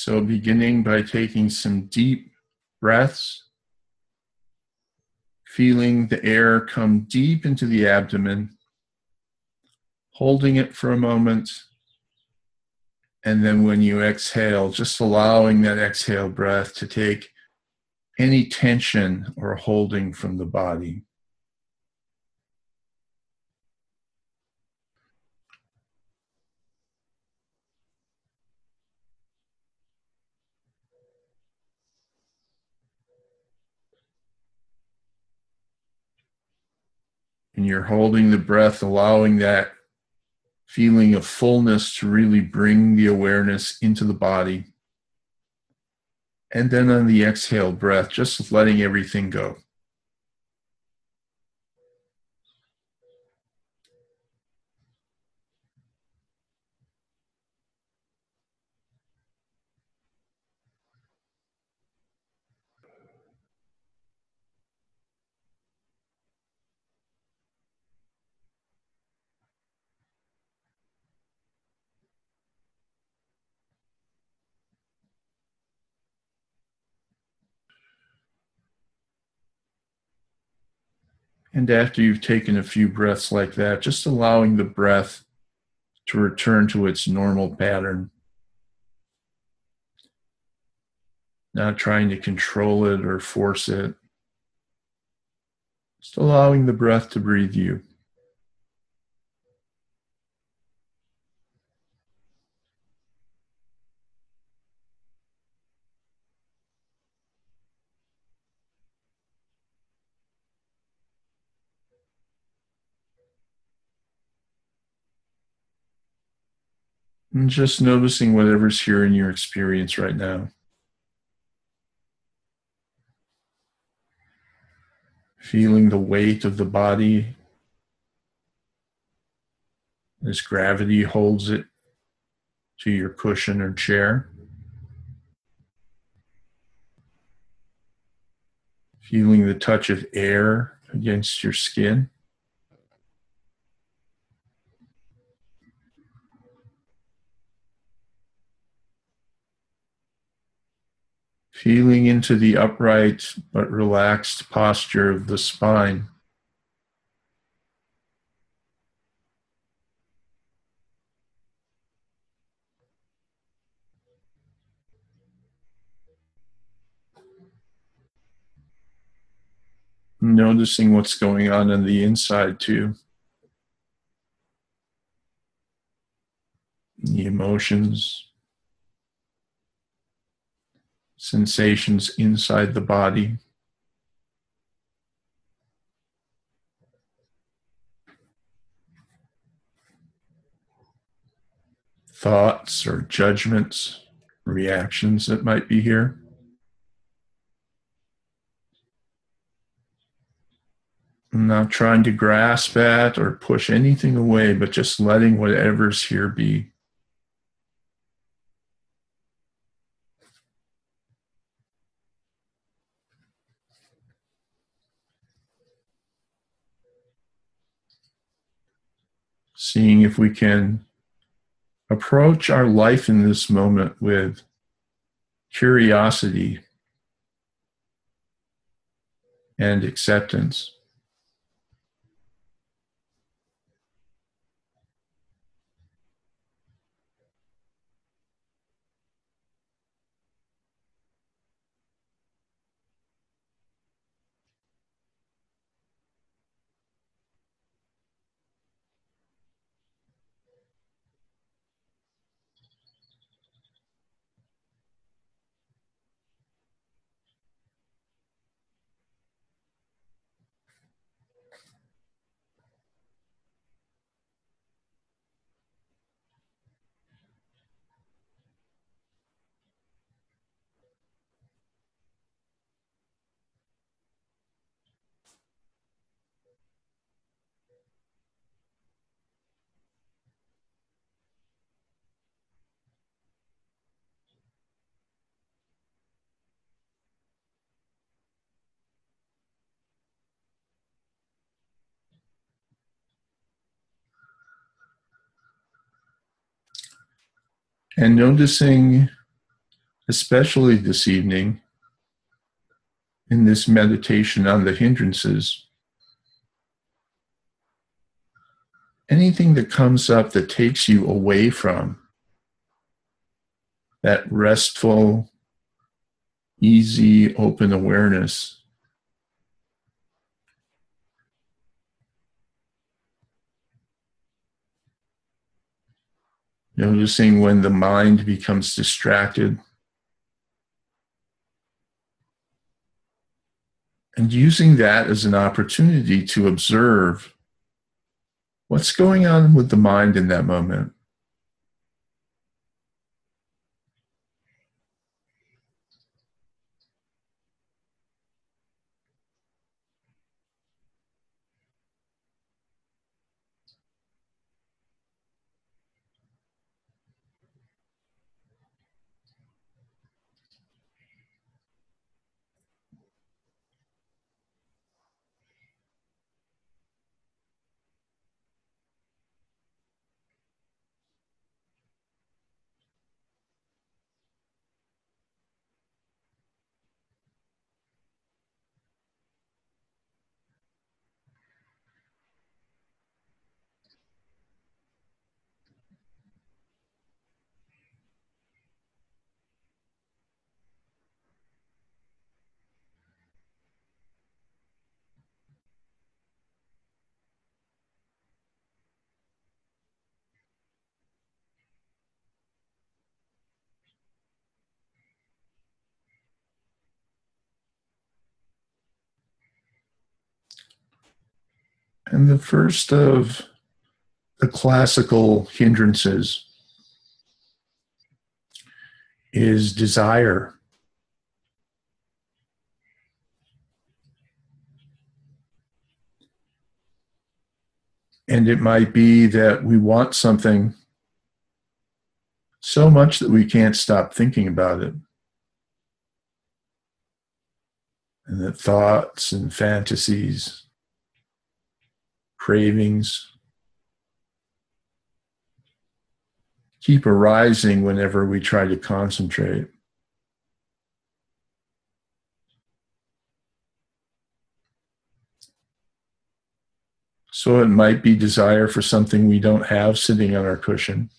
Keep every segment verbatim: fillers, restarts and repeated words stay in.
So beginning by taking some deep breaths, feeling the air come deep into the abdomen, holding it for a moment, and then when you exhale, just allowing that exhale breath to take any tension or holding from the body. And you're holding the breath, allowing that feeling of fullness to really bring the awareness into the body. And then on the exhale breath, just letting everything go. And after you've taken a few breaths like that, just allowing the breath to return to its normal pattern. Not trying to control it or force it. Just allowing the breath to breathe you. And just noticing whatever's here in your experience right now. Feeling the weight of the body as gravity holds it to your cushion or chair. Feeling the touch of air against your skin. Feeling into the upright but relaxed posture of the spine. Noticing what's going on on the inside too. The emotions, sensations inside the body. Thoughts or judgments, reactions that might be here. I'm not trying to grasp at or push anything away, but just letting whatever's here be. Seeing if we can approach our life in this moment with curiosity and acceptance. And noticing especially this evening in this meditation on the hindrances, anything that comes up that takes you away from that restful, easy, open awareness, noticing when the mind becomes distracted, and using that as an opportunity to observe what's going on with the mind in that moment. And the first of the classical hindrances is desire. And it might be that we want something so much that we can't stop thinking about it. And that thoughts and fantasies, cravings keep arising whenever we try to concentrate. So it might be desire for something we don't have sitting on our cushion,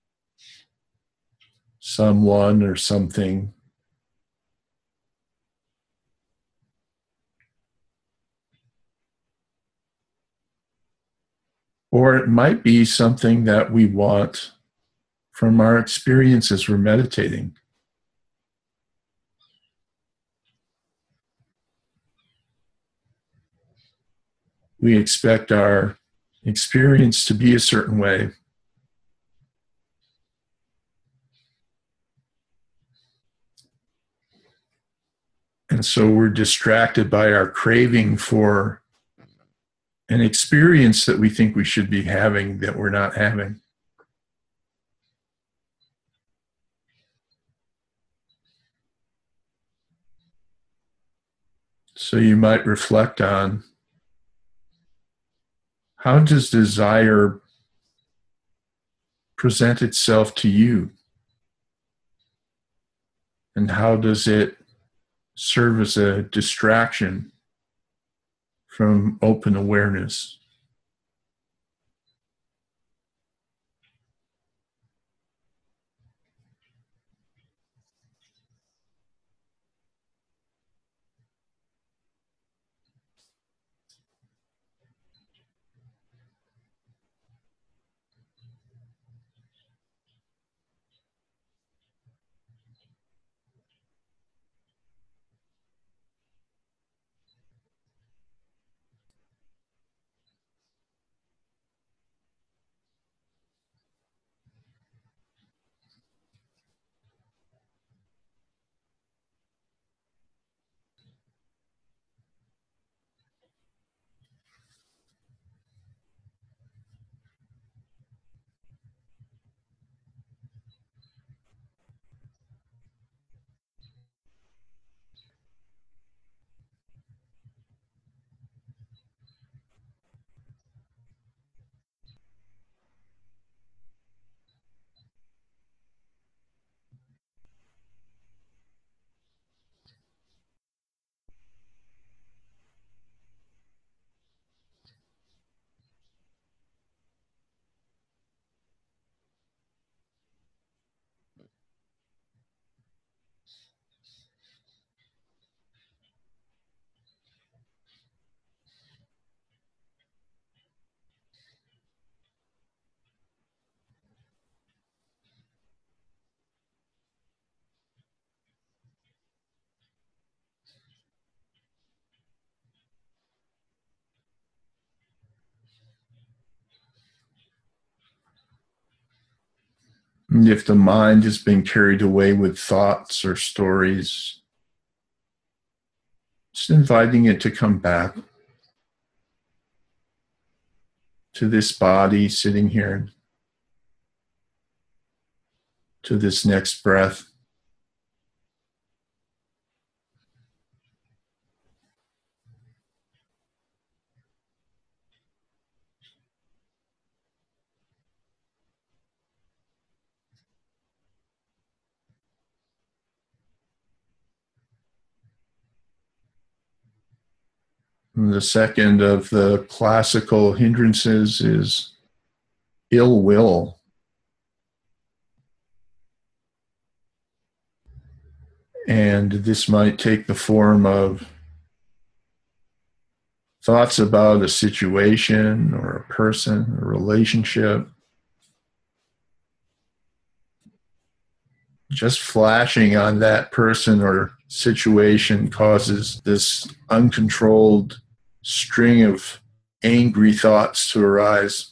someone or something. Or it might be something that we want from our experience as we're meditating. We expect our experience to be a certain way. And so we're distracted by our craving for an experience that we think we should be having that we're not having. So you might reflect on, how does desire present itself to you? And how does it serve as a distraction from open awareness? And if the mind has been carried away with thoughts or stories, just inviting it to come back to this body sitting here, to this next breath. And the second of the classical hindrances is ill will. And this might take the form of thoughts about a situation or a person, a relationship, just flashing on that person or situation causes this uncontrolled string of angry thoughts to arise.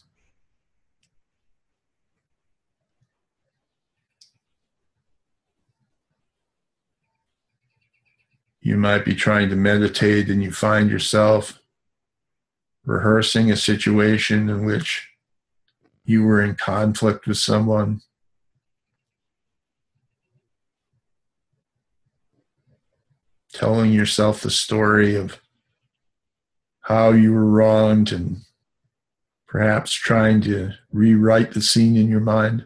You might be trying to meditate and you find yourself rehearsing a situation in which you were in conflict with someone. Telling yourself the story of how you were wronged and perhaps trying to rewrite the scene in your mind.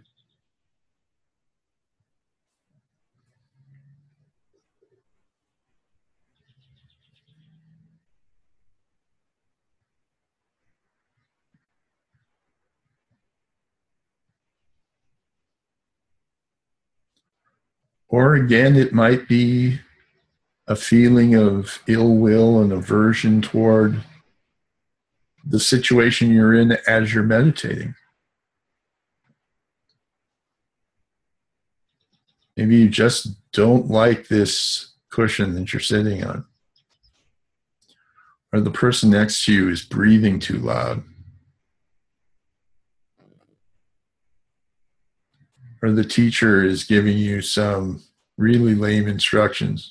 Or again, it might be a feeling of ill will and aversion toward the situation you're in as you're meditating. Maybe you just don't like this cushion that you're sitting on. Or the person next to you is breathing too loud. Or the teacher is giving you some really lame instructions.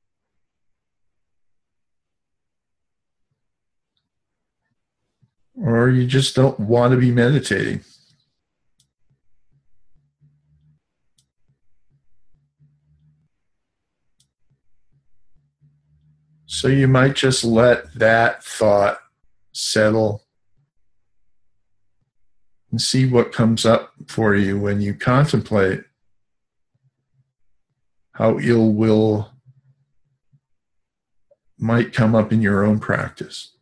Or you just don't want to be meditating. So you might just let that thought settle and see what comes up for you when you contemplate how ill will might come up in your own practice.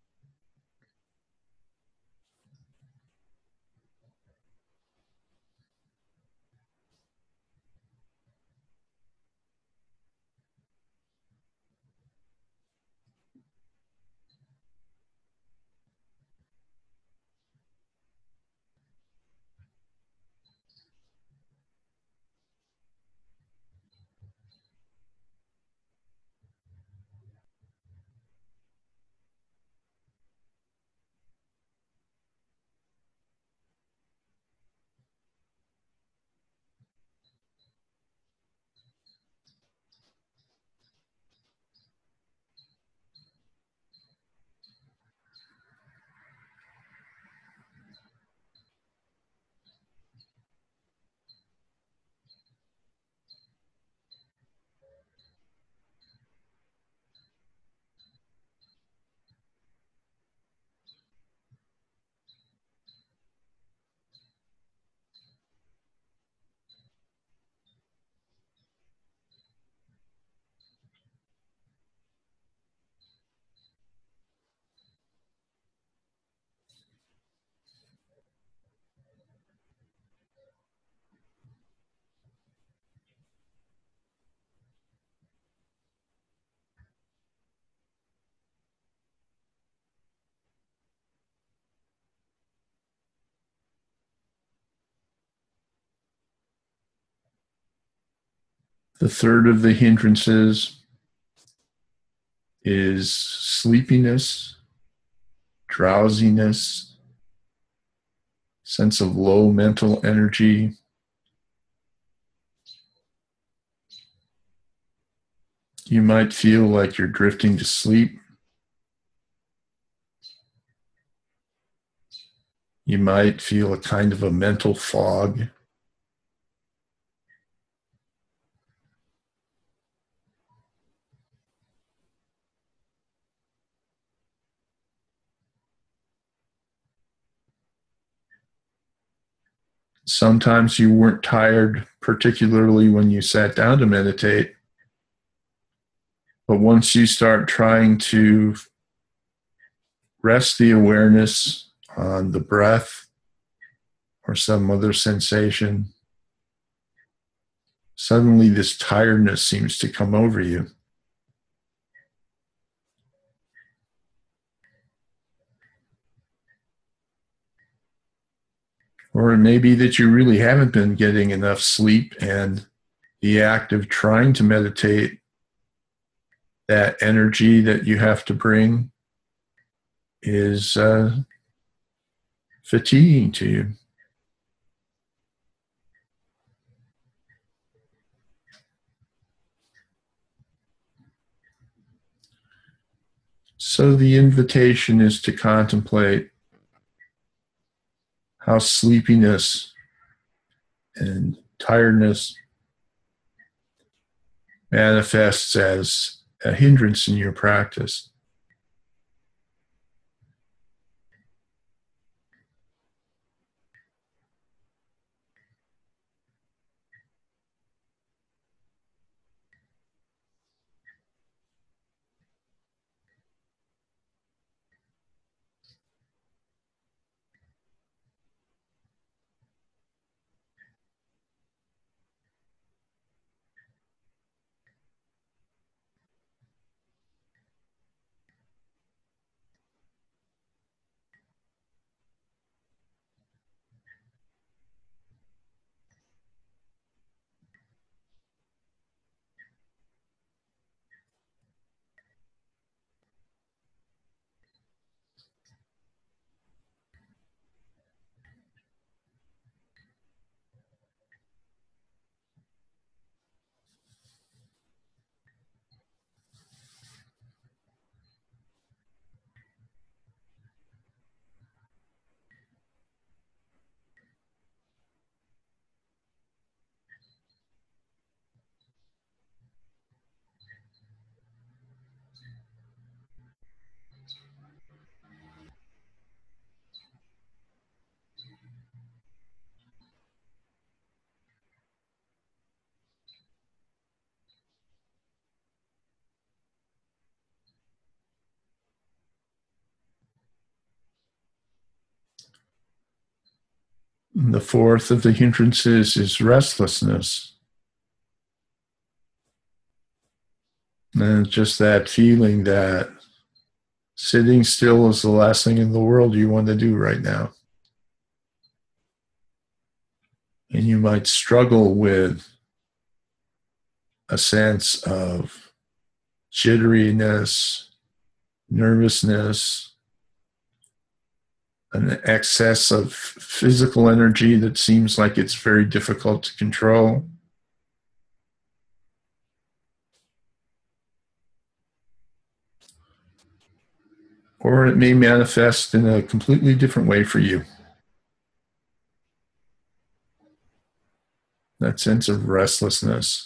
The third of the hindrances is sleepiness, drowsiness, sense of low mental energy, You might feel like you're drifting to sleep. You might feel a kind of a mental fog. Sometimes you weren't tired, particularly when you sat down to meditate. But once you start trying to rest the awareness on the breath or some other sensation, suddenly this tiredness seems to come over you. Or it may be that you really haven't been getting enough sleep, and the act of trying to meditate, that energy that you have to bring, is uh, fatiguing to you. So the invitation is to contemplate how sleepiness and tiredness manifests as a hindrance in your practice. And the fourth of the hindrances is restlessness. And just that feeling that sitting still is the last thing in the world you want to do right now. And you might struggle with a sense of jitteriness, nervousness, an excess of physical energy that seems like it's very difficult to control. Or it may manifest in a completely different way for you. That sense of restlessness.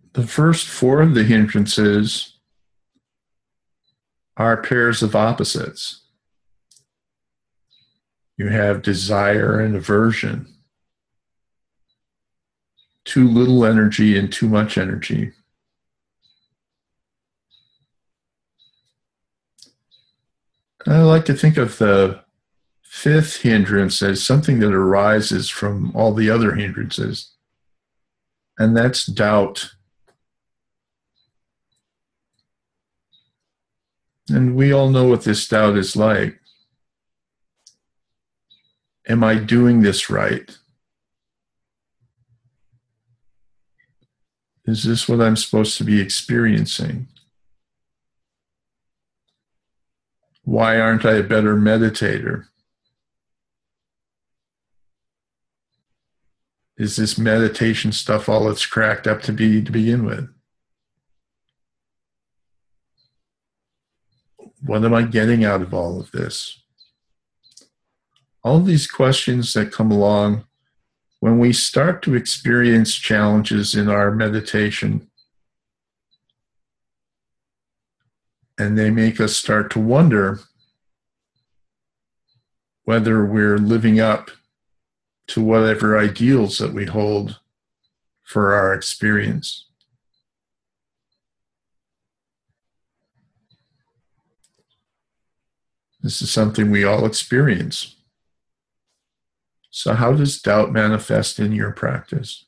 The first four of the hindrances are pairs of opposites. You have desire and aversion, too little energy and too much energy. I like to think of the fifth hindrance as something that arises from all the other hindrances, and that's doubt. And we all know what this doubt is like. Am I doing this right? Is this what I'm supposed to be experiencing? Why aren't I a better meditator? Is this meditation stuff all it's cracked up to be to begin with? What am I getting out of all of this? All of these questions that come along when we start to experience challenges in our meditation, and they make us start to wonder whether we're living up to whatever ideals that we hold for our experience. This is something we all experience. So how does doubt manifest in your practice?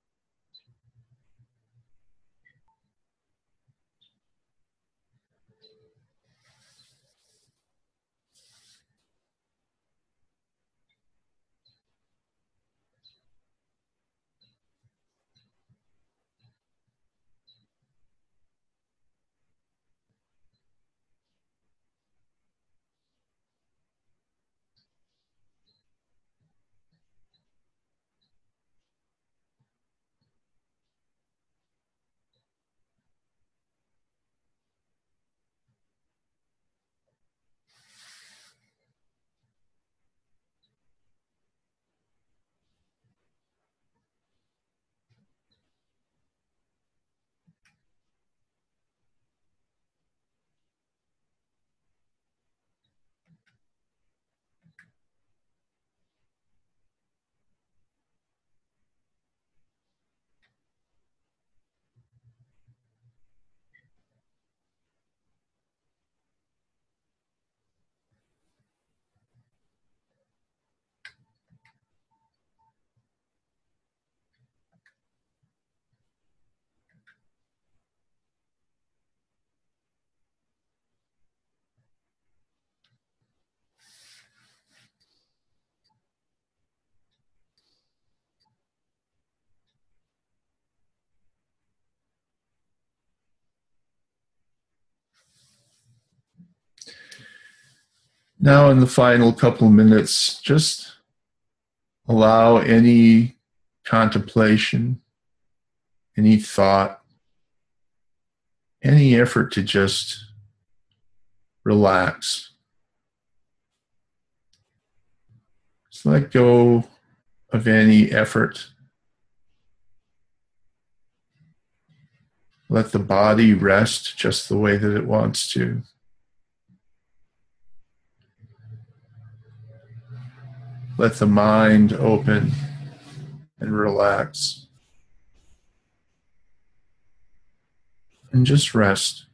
Now, in the final couple minutes, just allow any contemplation, any thought, any effort to just relax. Just let go of any effort. Let the body rest just the way that it wants to. Let the mind open and relax. And just rest.